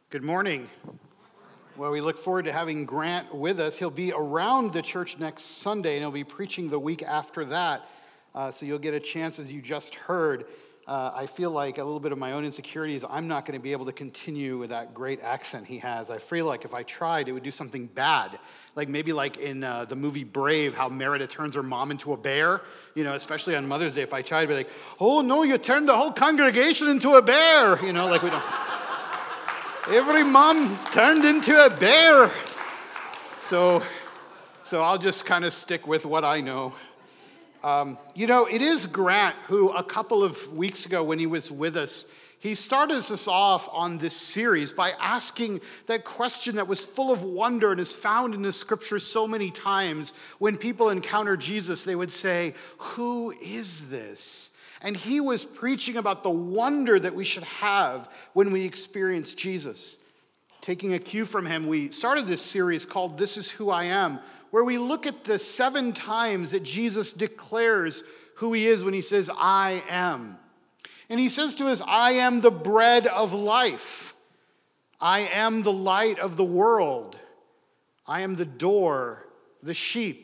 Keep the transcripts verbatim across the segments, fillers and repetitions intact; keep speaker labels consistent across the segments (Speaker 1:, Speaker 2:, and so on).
Speaker 1: Good morning. Well, we look forward to having Grant with us. He'll be around the church next Sunday, and he'll be preaching the week after that. Uh, so you'll get a chance, as you just heard. Uh, I feel like a little bit of my own insecurities. I'm not going to be able to continue with that great accent he has. I feel like if I tried, it would do something bad. Like maybe like in uh, the movie Brave, how Merida turns her mom into a bear. You know, especially on Mother's Day, if I tried to be like, oh no, you turned the whole congregation into a bear. You know, like we don't... Every mom turned into a bear. So, so I'll just kind of stick with what I know. Um, you know, it is Grant who a couple of weeks ago when he was with us, he started us off on this series by asking that question that was full of wonder and is found in the scriptures so many times. When people encounter Jesus, they would say, "Who is this?" And he was preaching about the wonder that we should have when we experience Jesus. Taking a cue from him, we started this series called This Is Who I Am, where we look at the seven times that Jesus declares who he is when he says, I am. And he says to us, I am the bread of life. I am the light of the world. I am the door, the sheep.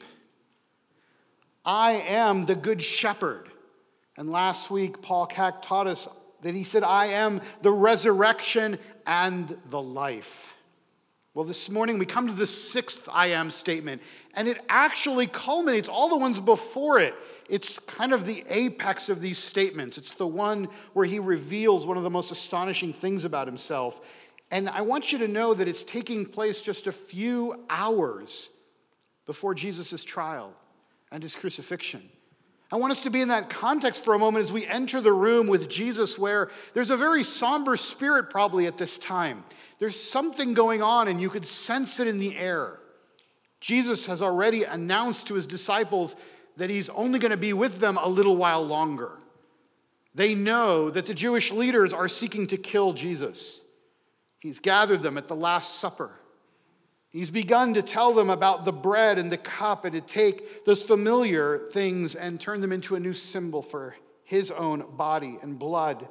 Speaker 1: I am the good shepherd. And last week, Paul Cack taught us that he said, I am the resurrection and the life. Well, this morning we come to the sixth I am statement, and it actually culminates all the ones before it. It's kind of the apex of these statements. It's the one where he reveals one of the most astonishing things about himself. And I want you to know that it's taking place just a few hours before Jesus' trial and his crucifixion. I want us to be in that context for a moment as we enter the room with Jesus, where there's a very somber spirit probably at this time. There's something going on, and you could sense it in the air. Jesus has already announced to his disciples that he's only going to be with them a little while longer. They know that the Jewish leaders are seeking to kill Jesus. He's gathered them at the Last Supper. He's begun to tell them about the bread and the cup and to take those familiar things and turn them into a new symbol for his own body and blood.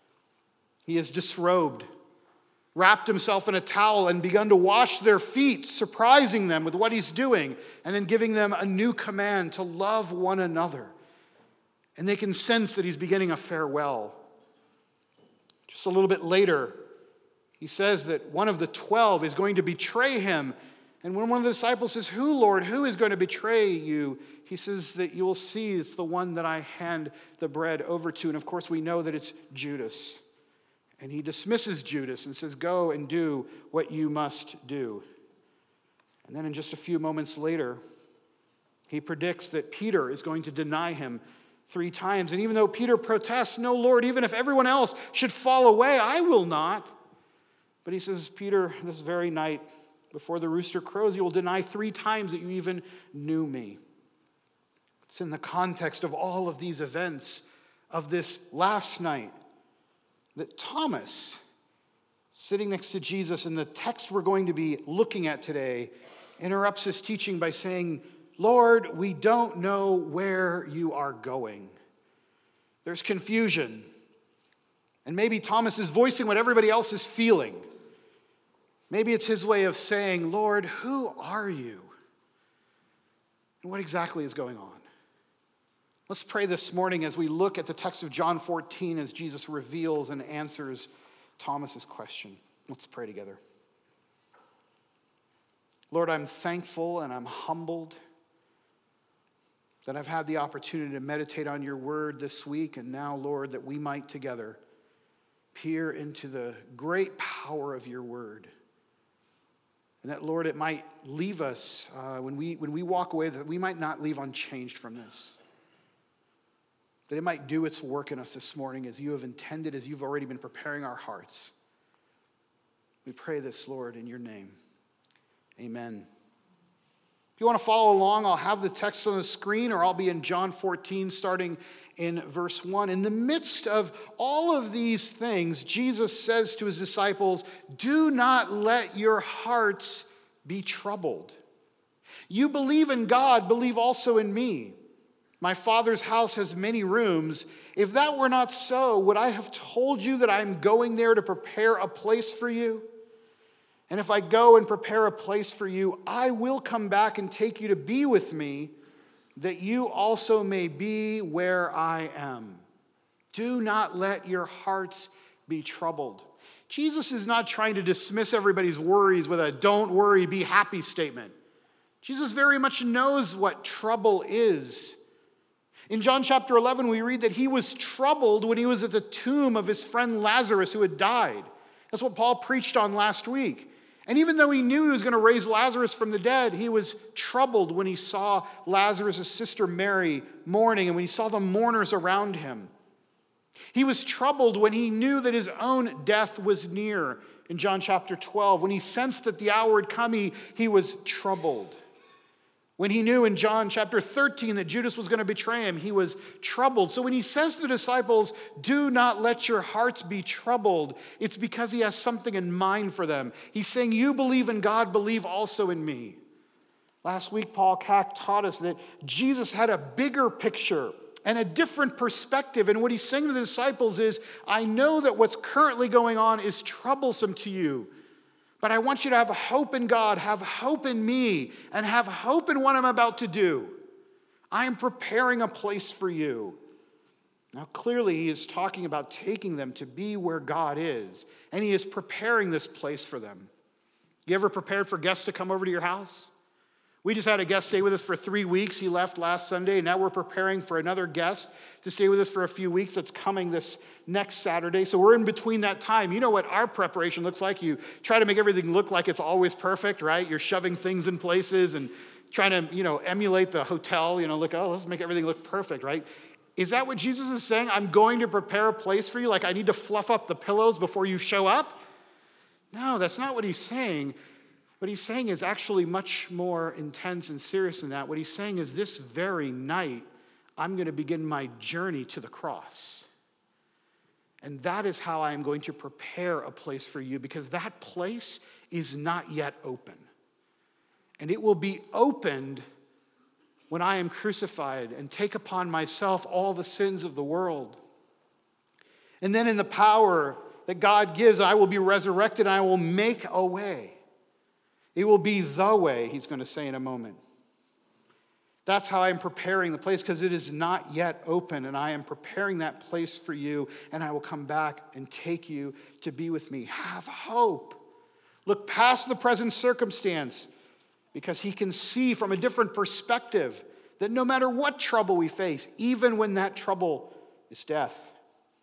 Speaker 1: He has disrobed, wrapped himself in a towel and begun to wash their feet, surprising them with what he's doing and then giving them a new command to love one another. And they can sense that he's beginning a farewell. Just a little bit later, he says that one of the twelve is going to betray him. And when one of the disciples says, who, Lord, who is going to betray you? He says that you will see it's the one that I hand the bread over to. And of course, we know that it's Judas. And he dismisses Judas and says, go and do what you must do. And then in just a few moments later, he predicts that Peter is going to deny him three times. And even though Peter protests, no, Lord, even if everyone else should fall away, I will not. But he says, Peter, this very night, before the rooster crows, you will deny three times that you even knew me. It's in the context of all of these events of this last night that Thomas, sitting next to Jesus in the text we're going to be looking at today, interrupts his teaching by saying, Lord, we don't know where you are going. There's confusion. And maybe Thomas is voicing what everybody else is feeling. Maybe it's his way of saying, Lord, who are you? And what exactly is going on? Let's pray this morning as we look at the text of John fourteen as Jesus reveals and answers Thomas's question. Let's pray together. Lord, I'm thankful and I'm humbled that I've had the opportunity to meditate on your word this week, and now, Lord, that we might together peer into the great power of your word. And that, Lord, it might leave us, uh, when we when we walk away, that we might not leave unchanged from this. That it might do its work in us this morning as you have intended, as you've already been preparing our hearts. We pray this, Lord, in your name. Amen. If you want to follow along, I'll have the text on the screen, or I'll be in John fourteen, starting in verse one. In the midst of all of these things, Jesus says to his disciples, do not let your hearts be troubled. You believe in God, believe also in me. My Father's house has many rooms. If that were not so, would I have told you that I am going there to prepare a place for you? And if I go and prepare a place for you, I will come back and take you to be with me, that you also may be where I am. Do not let your hearts be troubled. Jesus is not trying to dismiss everybody's worries with a don't worry, be happy statement. Jesus very much knows what trouble is. In John chapter eleven, we read that he was troubled when he was at the tomb of his friend Lazarus who had died. That's what Paul preached on last week. And even though he knew he was going to raise Lazarus from the dead, he was troubled when he saw Lazarus' sister Mary mourning and when he saw the mourners around him. He was troubled when he knew that his own death was near in John chapter twelve. When he sensed that the hour had come, he, he was troubled. When he knew in John chapter thirteen that Judas was going to betray him, he was troubled. So when he says to the disciples, do not let your hearts be troubled, it's because he has something in mind for them. He's saying, you believe in God, believe also in me. Last week, Paul Cack taught us that Jesus had a bigger picture and a different perspective. And what he's saying to the disciples is, I know that what's currently going on is troublesome to you. But I want you to have hope in God, have hope in me, and have hope in what I'm about to do. I am preparing a place for you. Now, clearly, he is talking about taking them to be where God is, and he is preparing this place for them. You ever prepared for guests to come over to your house? We just had a guest stay with us for three weeks. He left last Sunday, and now we're preparing for another guest to stay with us for a few weeks. That's coming this next Saturday. So we're in between that time. You know what our preparation looks like. You try to make everything look like it's always perfect, right? You're shoving things in places and trying to, you know, emulate the hotel. You know, look, oh, let's make everything look perfect, right? Is that what Jesus is saying? I'm going to prepare a place for you, like I need to fluff up the pillows before you show up? No, that's not what he's saying. What he's saying is actually much more intense and serious than that. What he's saying is this very night, I'm going to begin my journey to the cross. And that is how I am going to prepare a place for you, because that place is not yet open. And it will be opened when I am crucified and take upon myself all the sins of the world. And then in the power that God gives, I will be resurrected and I will make a way. It will be the way, he's going to say in a moment. That's how I'm preparing the place, because it is not yet open, and I am preparing that place for you, and I will come back and take you to be with me. Have hope. Look past the present circumstance, because he can see from a different perspective that no matter what trouble we face, even when that trouble is death,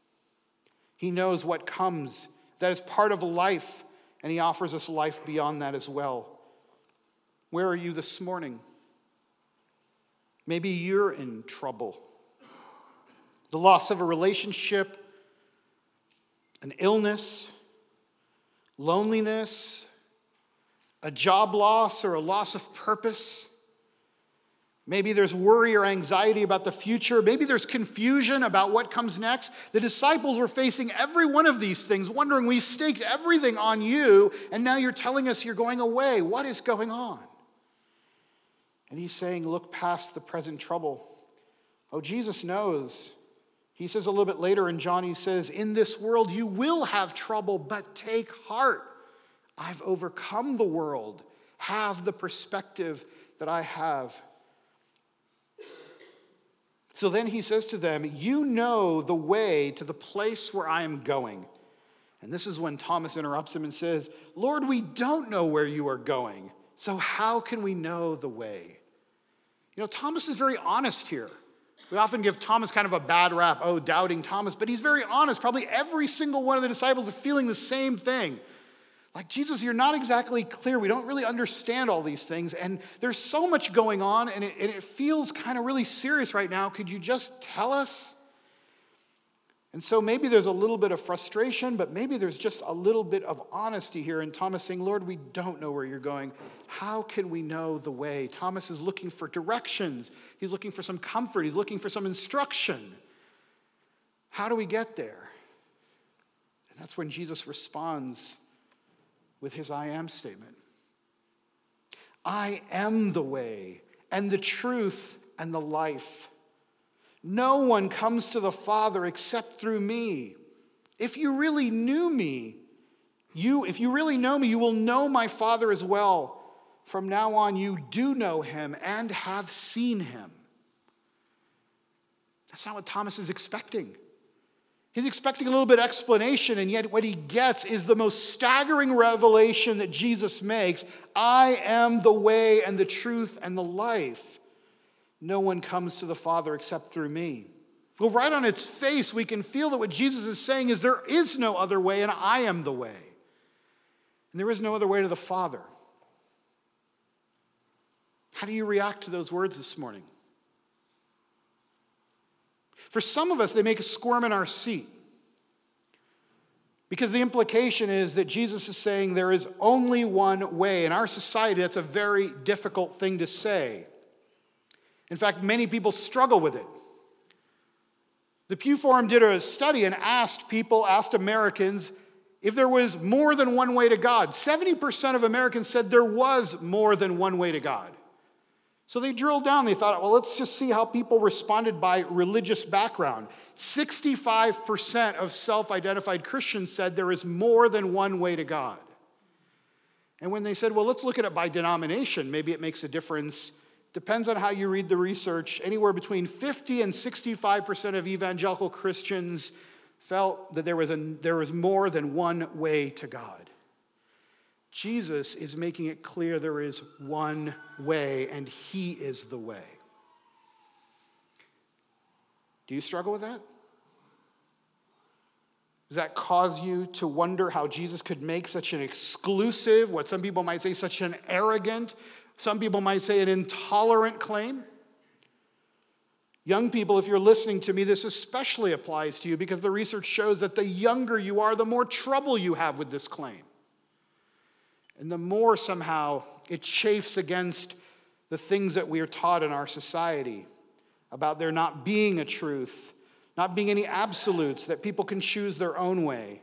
Speaker 1: he knows what comes. That is part of life. And he offers us life beyond that as well. Where are you this morning? Maybe you're in trouble. The loss of a relationship, an illness, loneliness, a job loss or a loss of purpose. Maybe there's worry or anxiety about the future. Maybe there's confusion about what comes next. The disciples were facing every one of these things, wondering, we staked everything on you, and now you're telling us you're going away. What is going on? And he's saying, look past the present trouble. Oh, Jesus knows. He says a little bit later in John, he says, in this world you will have trouble, but take heart. I've overcome the world. Have the perspective that I have. So then he says to them, you know the way to the place where I am going. And this is when Thomas interrupts him and says, Lord, we don't know where you are going, so how can we know the way? You know, Thomas is very honest here. We often give Thomas kind of a bad rap, oh, doubting Thomas, but he's very honest. Probably every single one of the disciples are feeling the same thing. Like, Jesus, you're not exactly clear. We don't really understand all these things. And there's so much going on, and it, and it feels kind of really serious right now. Could you just tell us? And so maybe there's a little bit of frustration, but maybe there's just a little bit of honesty here. And Thomas saying, Lord, we don't know where you're going. How can we know the way? Thomas is looking for directions. He's looking for some comfort. He's looking for some instruction. How do we get there? And that's when Jesus responds with his I am statement. I am the way and the truth and the life. No one comes to the Father except through me. If you really knew me, You, if you really know me, you will know my Father as well. From now on, you do know him and have seen him. That's not what Thomas is expecting. He's expecting a little bit of explanation, and yet what he gets is the most staggering revelation that Jesus makes. I am the way and the truth and the life. No one comes to the Father except through me. Well, right on its face, we can feel that what Jesus is saying is there is no other way, and I am the way. And there is no other way to the Father. How do you react to those words this morning? For some of us, they make us squirm in our seat. Because the implication is that Jesus is saying there is only one way. In our society, that's a very difficult thing to say. In fact, many people struggle with it. The Pew Forum did a study and asked people, asked Americans, if there was more than one way to God. seventy percent of Americans said there was more than one way to God. So they drilled down. They thought, well, let's just see how people responded by religious background. sixty-five percent of self-identified Christians said there is more than one way to God. And when they said, well, let's look at it by denomination, maybe it makes a difference. Depends on how you read the research. Anywhere between fifty and sixty-five percent of evangelical Christians felt that there was, a, there was more than one way to God. Jesus is making it clear there is one way, and he is the way. Do you struggle with that? Does that cause you to wonder how Jesus could make such an exclusive, what some people might say, such an arrogant, some people might say an intolerant claim? Young people, if you're listening to me, this especially applies to you because the research shows that the younger you are, the more trouble you have with this claim. And the more somehow it chafes against the things that we are taught in our society about there not being a truth, not being any absolutes, that people can choose their own way.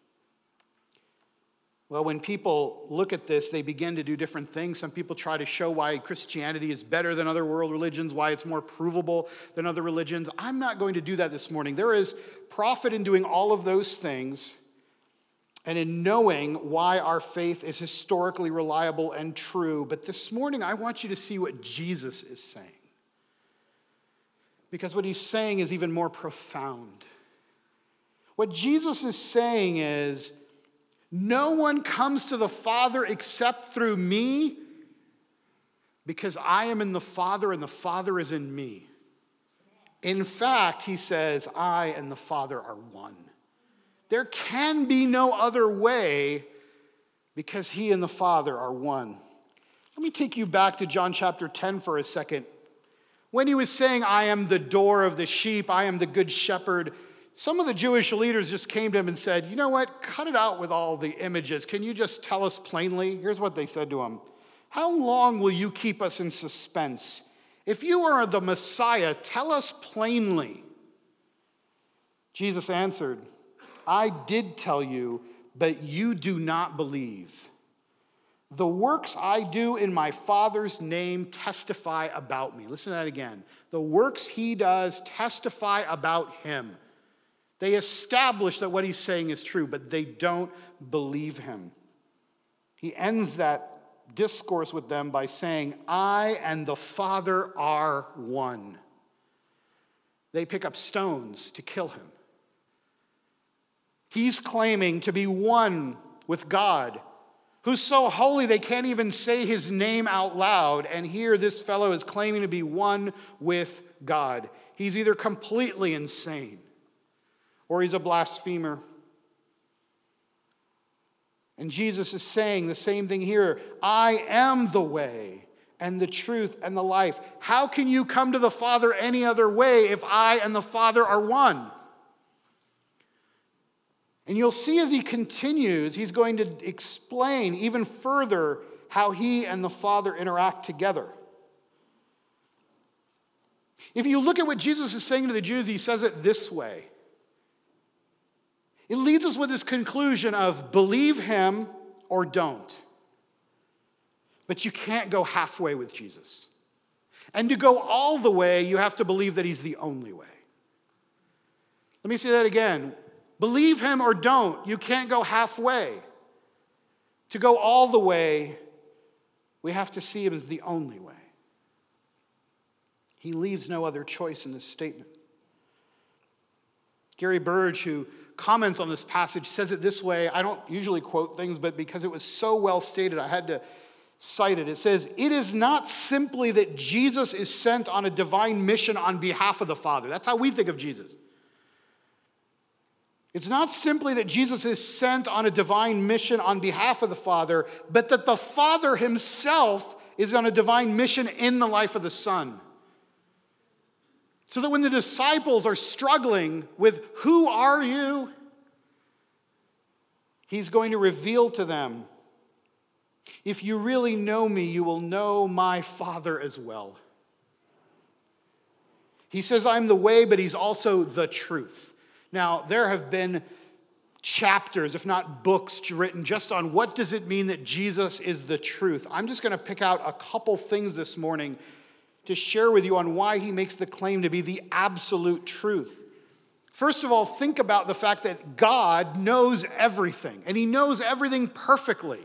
Speaker 1: Well, when people look at this, they begin to do different things. Some people try to show why Christianity is better than other world religions, why it's more provable than other religions. I'm not going to do that this morning. There is profit in doing all of those things and in knowing why our faith is historically reliable and true. But this morning, I want you to see what Jesus is saying. Because what he's saying is even more profound. What Jesus is saying is, no one comes to the Father except through me, because I am in the Father and the Father is in me. In fact, he says, I and the Father are one. There can be no other way because he and the Father are one. Let me take you back to John chapter ten for a second. When he was saying, I am the door of the sheep, I am the good shepherd, some of the Jewish leaders just came to him and said, you know what, cut it out with all the images. Can you just tell us plainly? Here's what they said to him. How long will you keep us in suspense? If you are the Messiah, tell us plainly. Jesus answered, I did tell you, but you do not believe. The works I do in my Father's name testify about me. Listen to that again. The works he does testify about him. They establish that what he's saying is true, but they don't believe him. He ends that discourse with them by saying, I and the Father are one. They pick up stones to kill him. He's claiming to be one with God, who's so holy they can't even say his name out loud. And here this fellow is claiming to be one with God. He's either completely insane or he's a blasphemer. And Jesus is saying the same thing here. I am the way and the truth and the life. How can you come to the Father any other way if I and the Father are one? And you'll see as he continues, he's going to explain even further how he and the Father interact together. If you look at what Jesus is saying to the Jews, he says it this way. It leads us with this conclusion of believe him or don't. But you can't go halfway with Jesus. And to go all the way, you have to believe that he's the only way. Let me say that again. Believe him or don't. You can't go halfway. To go all the way, we have to see him as the only way. He leaves no other choice in this statement. Gary Burge, who comments on this passage, says it this way. I don't usually quote things, but because it was so well stated, I had to cite it. It says, "It is not simply that Jesus is sent on a divine mission on behalf of the Father." That's how we think of Jesus. It's not simply that Jesus is sent on a divine mission on behalf of the Father, but that the Father himself is on a divine mission in the life of the Son. So that when the disciples are struggling with who are you, he's going to reveal to them, if you really know me, you will know my Father as well. He says, I'm the way, but he's also the truth. Now, there have been chapters, if not books, written just on what does it mean that Jesus is the truth. I'm just going to pick out a couple things this morning to share with you on why he makes the claim to be the absolute truth. First of all, think about the fact that God knows everything, and he knows everything perfectly.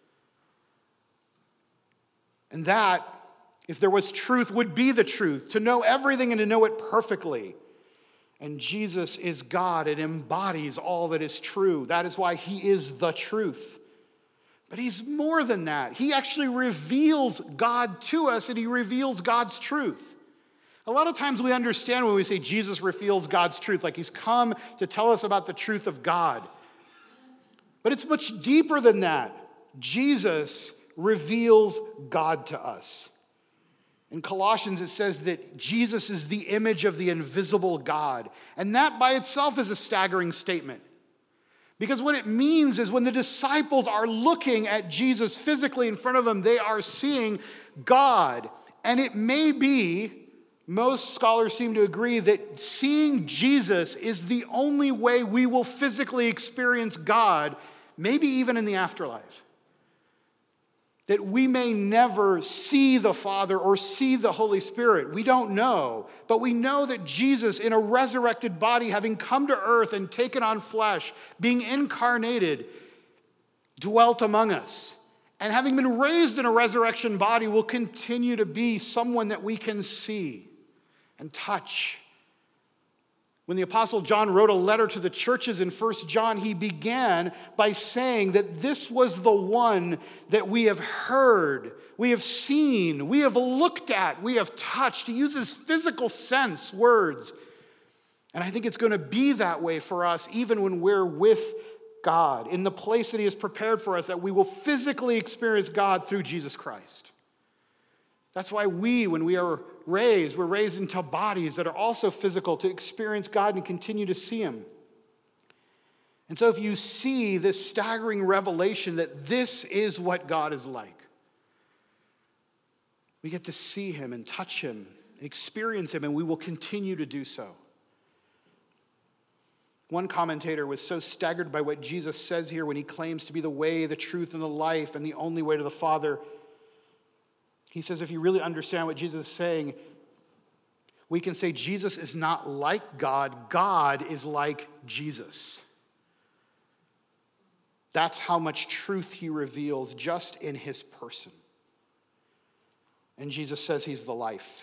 Speaker 1: And that, if there was truth, would be the truth, to know everything and to know it perfectly. And Jesus is God and embodies all that is true. That is why he is the truth. But he's more than that. He actually reveals God to us, and he reveals God's truth. A lot of times we understand when we say Jesus reveals God's truth, like he's come to tell us about the truth of God. But it's much deeper than that. Jesus reveals God to us. In Colossians, it says that Jesus is the image of the invisible God. And that by itself is a staggering statement. Because what it means is when the disciples are looking at Jesus physically in front of them, they are seeing God. And it may be, most scholars seem to agree, that seeing Jesus is the only way we will physically experience God, maybe even in the afterlife. That we may never see the Father or see the Holy Spirit. We don't know. But we know that Jesus, in a resurrected body, having come to earth and taken on flesh, being incarnated, dwelt among us. And having been raised in a resurrection body, will continue to be someone that we can see and touch. When the Apostle John wrote a letter to the churches in First John, he began by saying that this was the one that we have heard, we have seen, we have looked at, we have touched. He uses physical sense words. And I think it's going to be that way for us even when we're with God, in the place that he has prepared for us, that we will physically experience God through Jesus Christ. That's why we, when we are raised, we're raised into bodies that are also physical to experience God and continue to see him. And so if you see this staggering revelation that this is what God is like, we get to see him and touch him and experience him, and we will continue to do so. One commentator was so staggered by what Jesus says here when he claims to be the way, the truth, and the life, and the only way to the Father. He says, if you really understand what Jesus is saying, we can say Jesus is not like God. God is like Jesus. That's how much truth he reveals just in his person. And Jesus says he's the life.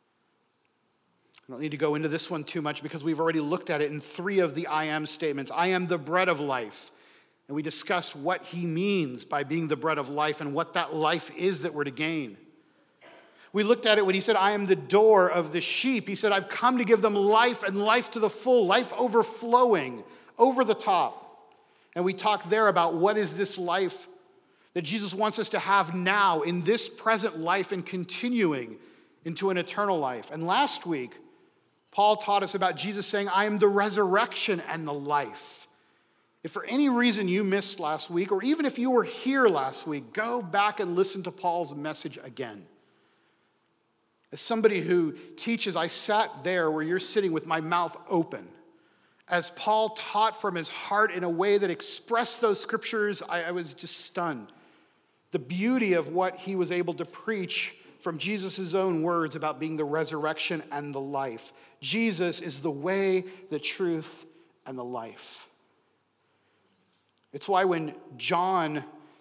Speaker 1: I don't need to go into this one too much because we've already looked at it in three of the I am statements. I am the bread of life. And we discussed what he means by being the bread of life and what that life is that we're to gain. We looked at it when he said, I am the door of the sheep. He said, I've come to give them life and life to the full, life overflowing, over the top. And we talked there about what is this life that Jesus wants us to have now in this present life and continuing into an eternal life. And last week, Paul taught us about Jesus saying, I am the resurrection and the life. If for any reason you missed last week, or even if you were here last week, go back and listen to Paul's message again. As somebody who teaches, I sat there where you're sitting with my mouth open. As Paul taught from his heart in a way that expressed those scriptures, I, I was just stunned. The beauty of what he was able to preach from Jesus' own words about being the resurrection and the life. Jesus is the way, the truth, and the life. It's why when John,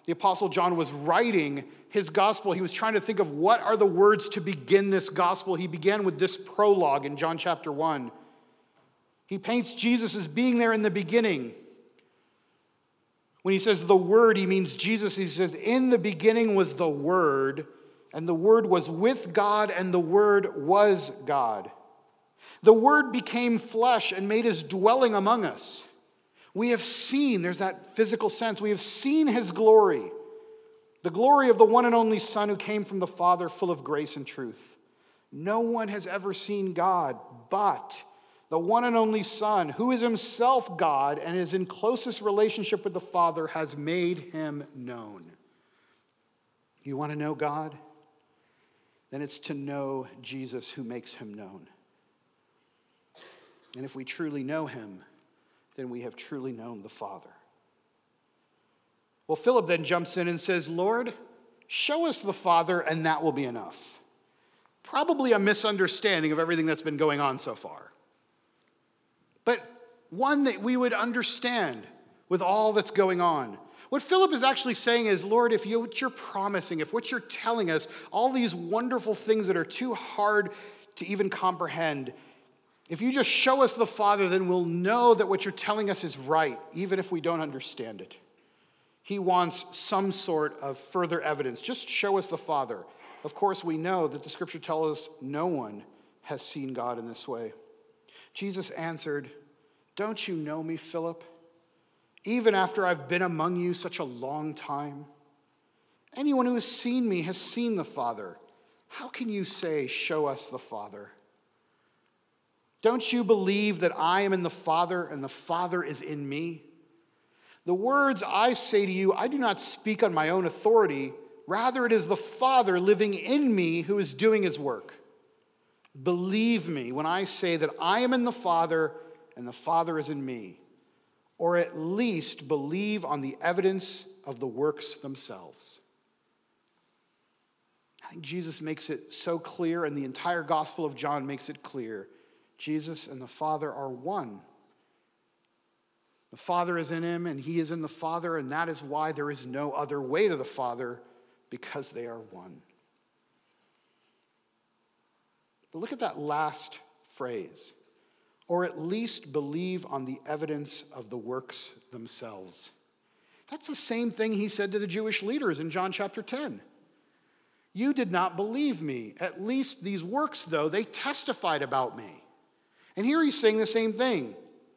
Speaker 1: The Apostle John was writing his gospel. He was trying to think of what are the words to begin this gospel. He began with this prologue in John chapter one. He paints Jesus as being there in the beginning. When he says the Word, he means Jesus. He says, in the beginning was the Word, and the Word was with God, and the Word was God. The Word became flesh and made his dwelling among us. We have seen, there's that physical sense, we have seen his glory, the glory of the one and only Son who came from the Father, full of grace and truth. No one has ever seen God, but the one and only Son, who is himself God and is in closest relationship with the Father, has made him known. You want to know God? Then it's to know Jesus who makes him known. And if we truly know him, then we have truly known the Father. Well, Philip then jumps in and says, Lord, show us the Father and that will be enough. Probably a misunderstanding of everything that's been going on so far. But one that we would understand with all that's going on. What Philip is actually saying is, Lord, if you, what you're promising, if what you're telling us, all these wonderful things that are too hard to even comprehend, if you just show us the Father, then we'll know that what you're telling us is right, even if we don't understand it. He wants some sort of further evidence. Just show us the Father. Of course, we know that the Scripture tells us no one has seen God in this way. Jesus answered, don't you know me, Philip? Even after I've been among you such a long time? Anyone who has seen me has seen the Father. How can you say, show us the Father? Don't you believe that I am in the Father and the Father is in me? The words I say to you, I do not speak on my own authority. Rather, it is the Father living in me who is doing his work. Believe me when I say that I am in the Father and the Father is in me. Or at least believe on the evidence of the works themselves. I think Jesus makes it so clear, and the entire Gospel of John makes it clear. Jesus and the Father are one. The Father is in him, and he is in the Father, and that is why there is no other way to the Father, because they are one. But look at that last phrase. Or at least believe on the evidence of the works themselves. That's the same thing he said to the Jewish leaders in John chapter ten. You did not believe me. At least these works, though, they testified about me. And here he's saying the same thing.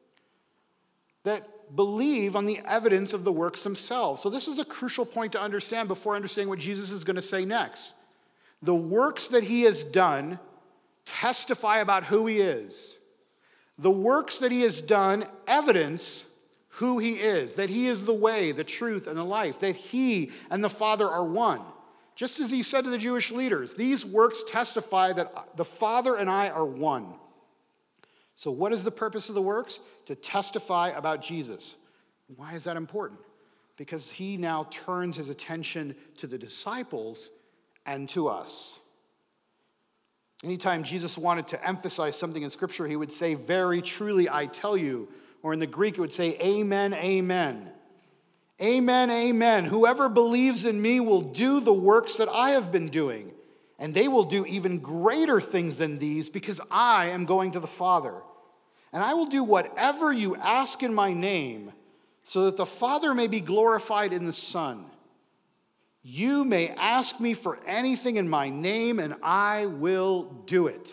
Speaker 1: That believe on the evidence of the works themselves. So this is a crucial point to understand before understanding what Jesus is going to say next. The works that he has done testify about who he is. The works that he has done evidence who he is, that he is the way, the truth, and the life, that he and the Father are one. Just as he said to the Jewish leaders, these works testify that the Father and I are one. So what is the purpose of the works? To testify about Jesus. Why is that important? Because he now turns his attention to the disciples and to us. Anytime Jesus wanted to emphasize something in Scripture, he would say, very truly, I tell you. Or in the Greek, it would say, amen, amen. Amen, amen. Whoever believes in me will do the works that I have been doing. And they will do even greater things than these because I am going to the Father. And I will do whatever you ask in my name so that the Father may be glorified in the Son. You may ask me for anything in my name, and I will do it.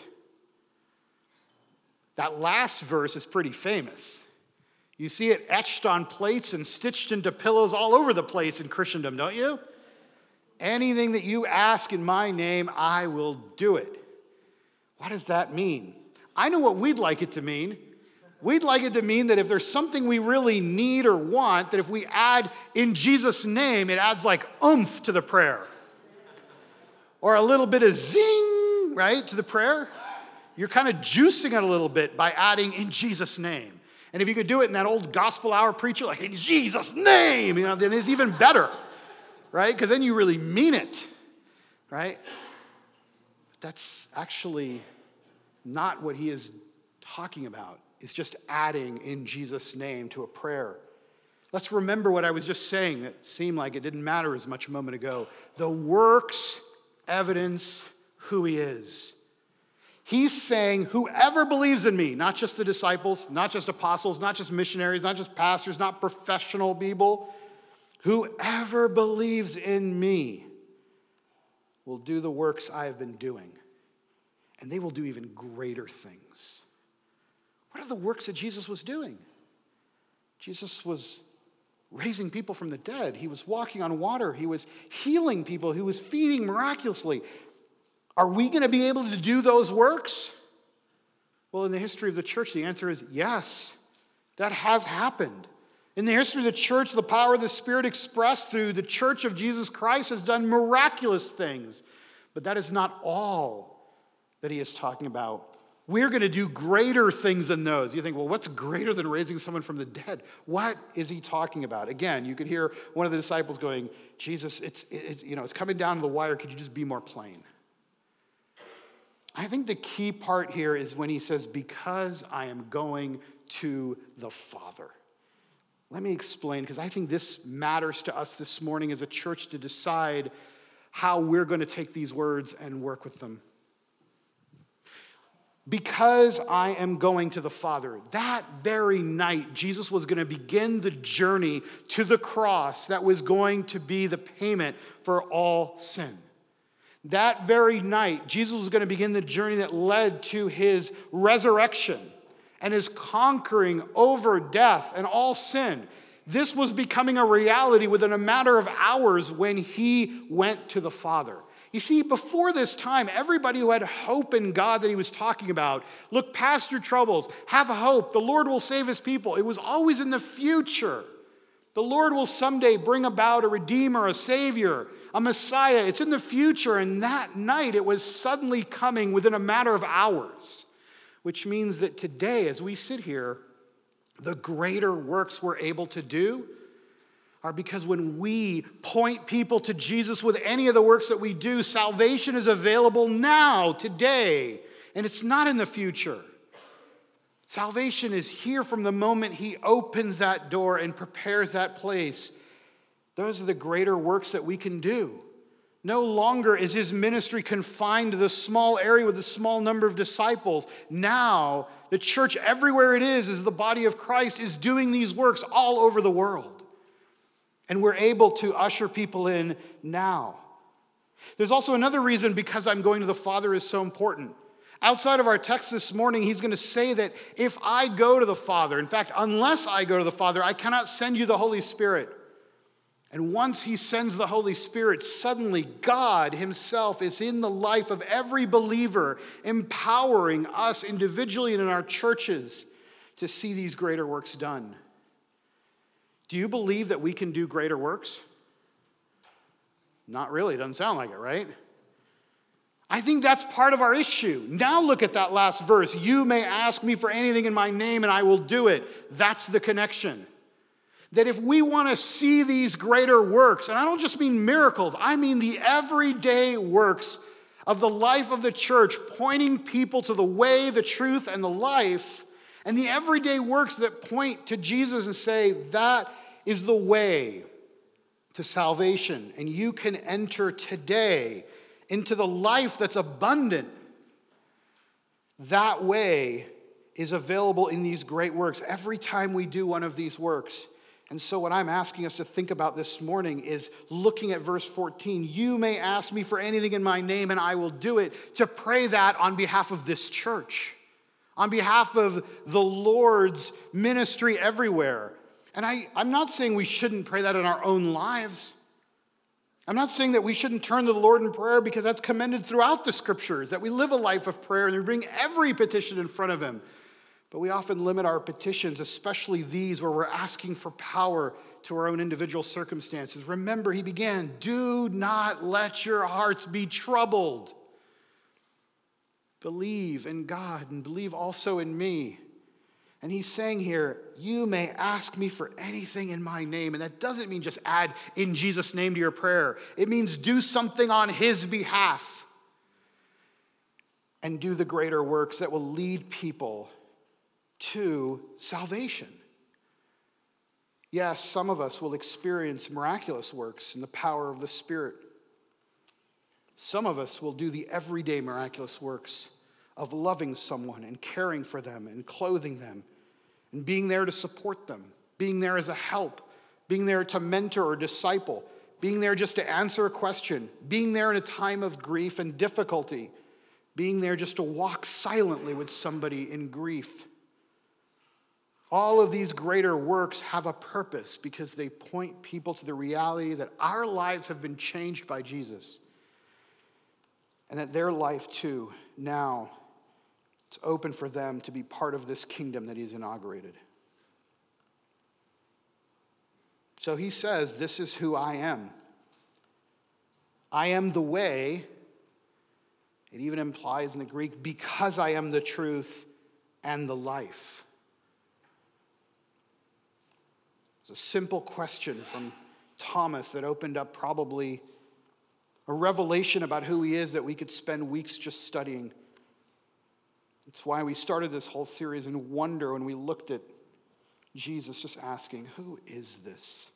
Speaker 1: That last verse is pretty famous. You see it etched on plates and stitched into pillows all over the place in Christendom, don't you? Anything that you ask in my name, I will do it. What does that mean? I know what we'd like it to mean. We'd like it to mean that if there's something we really need or want, that if we add in Jesus' name, it adds like oomph to the prayer. Or a little bit of zing, right, to the prayer. You're kind of juicing it a little bit by adding in Jesus' name. And if you could do it in that old gospel hour preacher, like in Jesus' name, you know, then it's even better, right? Because then you really mean it, right? That's actually not what he is talking about. It's just adding in Jesus' name to a prayer. Let's remember what I was just saying. It seemed like it didn't matter as much a moment ago. The works evidence who he is. He's saying, whoever believes in me, not just the disciples, not just apostles, not just missionaries, not just pastors, not professional people, whoever believes in me will do the works I have been doing, and they will do even greater things. What are the works that Jesus was doing? Jesus was raising people from the dead. He was walking on water. He was healing people. He was feeding miraculously. Are we going to be able to do those works? Well, in the history of the church, the answer is yes. That has happened. In the history of the church, the power of the Spirit expressed through the church of Jesus Christ has done miraculous things. But that is not all that he is talking about. We're going to do greater things than those. You think, well, what's greater than raising someone from the dead? What is he talking about? Again, you could hear one of the disciples going, Jesus, it's, it, you know, it's coming down to the wire. Could you just be more plain? I think the key part here is when he says, because I am going to the Father. Let me explain, because I think this matters to us this morning as a church to decide how we're going to take these words and work with them. Because I am going to the Father. That very night, Jesus was going to begin the journey to the cross that was going to be the payment for all sin. That very night, Jesus was going to begin the journey that led to his resurrection and his conquering over death and all sin. This was becoming a reality within a matter of hours when he went to the Father. You see, before this time, everybody who had hope in God that he was talking about, look past your troubles, have hope, the Lord will save his people. It was always in the future. The Lord will someday bring about a Redeemer, a Savior, a Messiah. It's in the future, and that night it was suddenly coming within a matter of hours, which means that today, as we sit here, the greater works we're able to do are because when we point people to Jesus with any of the works that we do, salvation is available now, today, and it's not in the future. Salvation is here from the moment he opens that door and prepares that place. Those are the greater works that we can do. No longer is his ministry confined to the small area with a small number of disciples. Now, the church everywhere it is, as the body of Christ, is doing these works all over the world. And we're able to usher people in now. There's also another reason because I'm going to the Father is so important. Outside of our text this morning, he's going to say that if I go to the Father, in fact, unless I go to the Father, I cannot send you the Holy Spirit. And once he sends the Holy Spirit, suddenly God himself is in the life of every believer, empowering us individually and in our churches to see these greater works done. Do you believe that we can do greater works? Not really. It doesn't sound like it, right? I think that's part of our issue. Now look at that last verse. You may ask me for anything in my name and I will do it. That's the connection. That if we want to see these greater works, and I don't just mean miracles, I mean the everyday works of the life of the church, pointing people to the way, the truth, and the life, and the everyday works that point to Jesus and say, that is the way to salvation, and you can enter today into the life that's abundant. That way is available in these great works every time we do one of these works. And so what I'm asking us to think about this morning is looking at verse fourteen. You may ask me for anything in my name and I will do it. To pray that on behalf of this church, on behalf of the Lord's ministry everywhere. And I, I'm not saying we shouldn't pray that in our own lives. I'm not saying that we shouldn't turn to the Lord in prayer, because that's commended throughout the scriptures, that we live a life of prayer and we bring every petition in front of him. But we often limit our petitions, especially these where we're asking for power, to our own individual circumstances. Remember, he began, do not let your hearts be troubled. Believe in God and believe also in me. And he's saying here, you may ask me for anything in my name. And that doesn't mean just add in Jesus' name to your prayer. It means do something on his behalf and do the greater works that will lead people to salvation. Yes, some of us will experience miraculous works in the power of the Spirit. Some of us will do the everyday miraculous works of loving someone and caring for them and clothing them and being there to support them, being there as a help, being there to mentor or disciple, being there just to answer a question, being there in a time of grief and difficulty, being there just to walk silently with somebody in grief. All of these greater works have a purpose because they point people to the reality that our lives have been changed by Jesus and that their life too, now, it's open for them to be part of this kingdom that he's inaugurated. So he says, this is who I am. I am the way. It even implies in the Greek, because I am the truth and the life. It's a simple question from Thomas that opened up probably a revelation about who he is that we could spend weeks just studying. It's why we started this whole series in wonder when we looked at Jesus, just asking, who is this?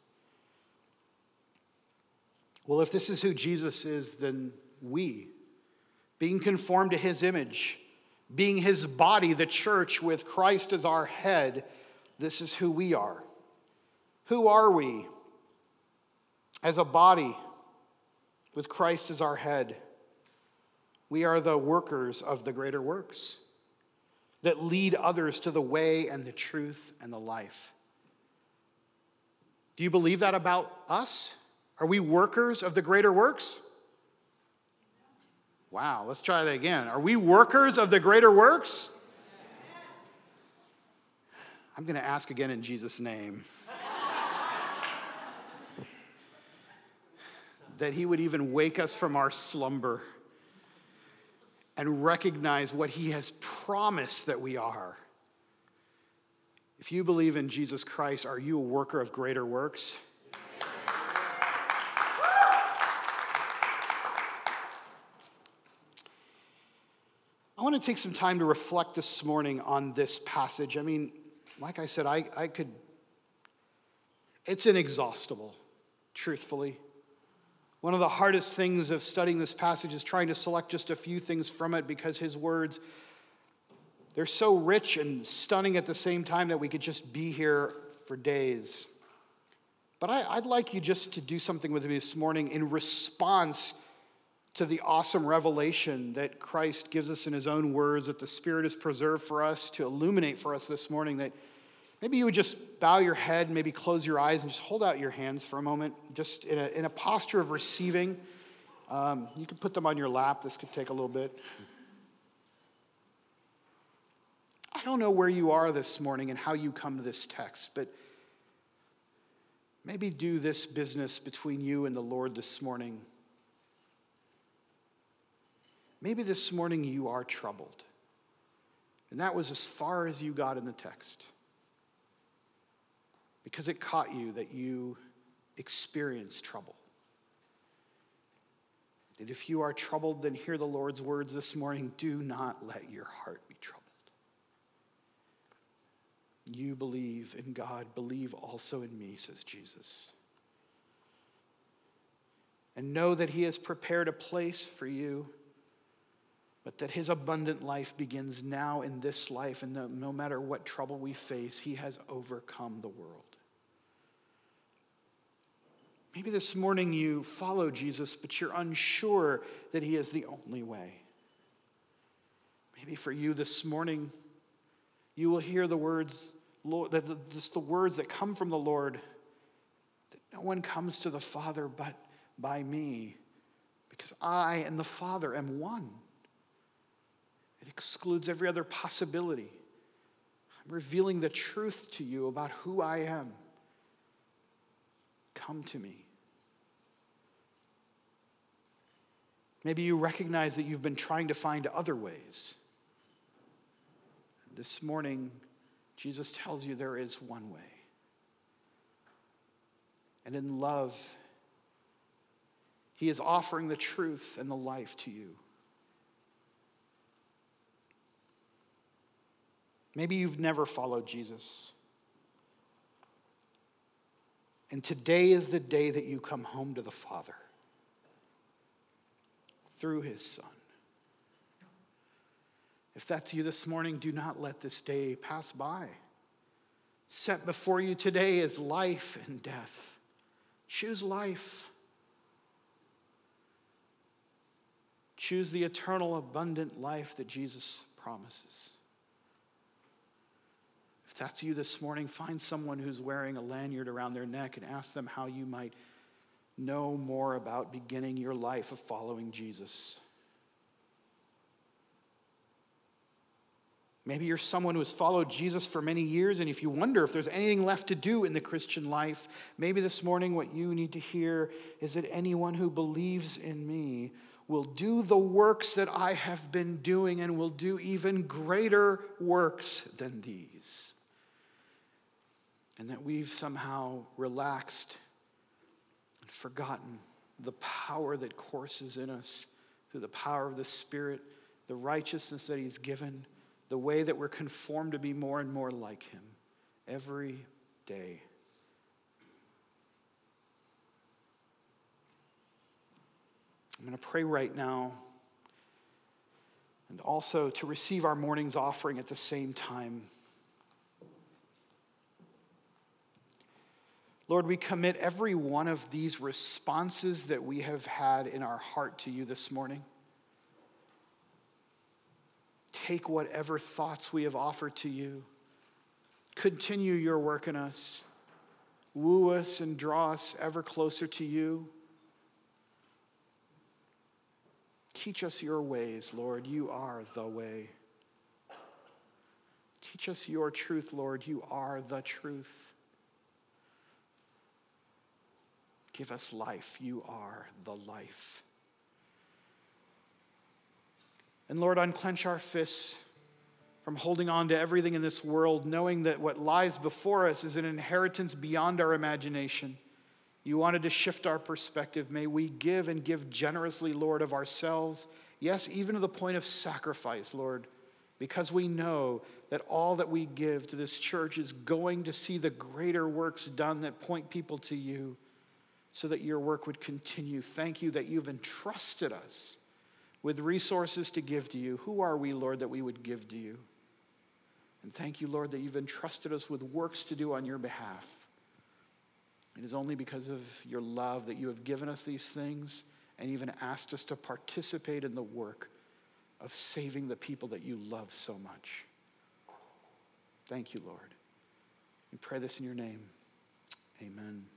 Speaker 1: Well, if this is who Jesus is, then we, being conformed to his image, being his body, the church, with Christ as our head, this is who we are. Who are we? As a body, with Christ as our head, we are the workers of the greater works that lead others to the way and the truth and the life. Do you believe that about us? Are we workers of the greater works? Wow, let's try that again. Are we workers of the greater works? I'm going to ask again in Jesus' name. That he would even wake us from our slumber and recognize what he has promised that we are. If you believe in Jesus Christ, are you a worker of greater works? I want to take some time to reflect this morning on this passage. I mean, like I said, I, I could, it's inexhaustible, truthfully. One of the hardest things of studying this passage is trying to select just a few things from it because his words, they're so rich and stunning at the same time that we could just be here for days. But I, I'd like you just to do something with me this morning in response to the awesome revelation that Christ gives us in his own words, that the Spirit has preserved for us to illuminate for us this morning, that maybe you would just bow your head, maybe close your eyes, and just hold out your hands for a moment, just in a, in a posture of receiving. Um, you can put them on your lap. This could take a little bit. I don't know where you are this morning and how you come to this text, but maybe do this business between you and the Lord this morning. Maybe this morning you are troubled, and that was as far as you got in the text. Because it caught you that you experienced trouble. And if you are troubled, then hear the Lord's words this morning. Do not let your heart be troubled. You believe in God, believe also in me, says Jesus. And know that he has prepared a place for you, but that his abundant life begins now in this life, and no, no matter what trouble we face, he has overcome the world. Maybe this morning you follow Jesus, but you're unsure that he is the only way. Maybe for you this morning, you will hear the words, Lord, that just the words that come from the Lord, that no one comes to the Father but by me, because I and the Father am one. It excludes every other possibility. I'm revealing the truth to you about who I am. Come to me. Maybe you recognize that you've been trying to find other ways. This morning, Jesus tells you there is one way. And in love, he is offering the truth and the life to you. Maybe you've never followed Jesus. And today is the day that you come home to the Father through his Son. If that's you this morning, do not let this day pass by. Set before you today is life and death. Choose life. Choose the eternal, abundant life that Jesus promises. If that's you this morning, find someone who's wearing a lanyard around their neck and ask them how you might know more about beginning your life of following Jesus. Maybe you're someone who has followed Jesus for many years, and if you wonder if there's anything left to do in the Christian life, maybe this morning what you need to hear is that anyone who believes in me will do the works that I have been doing and will do even greater works than these. And that we've somehow relaxed and forgotten the power that courses in us through the power of the Spirit, the righteousness that he's given, the way that we're conformed to be more and more like him every day. I'm going to pray right now, and also to receive our morning's offering at the same time. Lord, we commit every one of these responses that we have had in our heart to you this morning. Take whatever thoughts we have offered to you. Continue your work in us. Woo us and draw us ever closer to you. Teach us your ways, Lord. You are the way. Teach us your truth, Lord. You are the truth. Give us life. You are the life. And Lord, unclench our fists from holding on to everything in this world, knowing that what lies before us is an inheritance beyond our imagination. You wanted to shift our perspective. May we give and give generously, Lord, of ourselves. Yes, even to the point of sacrifice, Lord, because we know that all that we give to this church is going to see the greater works done that point people to you so that your work would continue. Thank you that you've entrusted us with resources to give to you. Who are we, Lord, that we would give to you? And thank you, Lord, that you've entrusted us with works to do on your behalf. It is only because of your love that you have given us these things and even asked us to participate in the work of saving the people that you love so much. Thank you, Lord. We pray this in your name. Amen.